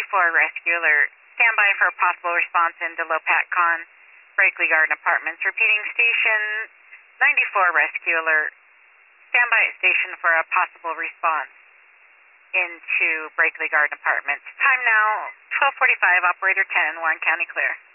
94 Rescue Alert. Stand by for a possible response into Lopat Con, Brakely Garden Apartments. Repeating, station 94 Rescue Alert. Stand by at station for a possible response into Brakely Garden Apartments. Time now 12:45. Operator 10, Warren County clear.